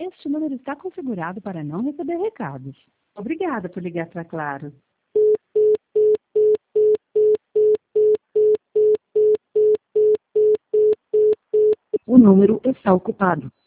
Este número está configurado para não receber recados. Obrigada por ligar para Claro. O número está ocupado.